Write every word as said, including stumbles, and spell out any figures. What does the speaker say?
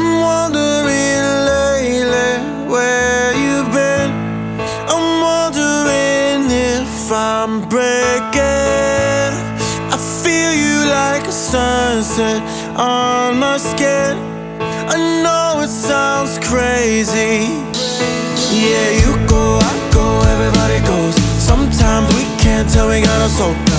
I'm wondering lately where you've been. I'm wondering if I'm breaking. I feel you like a sunset on my skin. I know it sounds crazy. Yeah, you go, I go, everybody goes. Sometimes we can't tell we got a soul.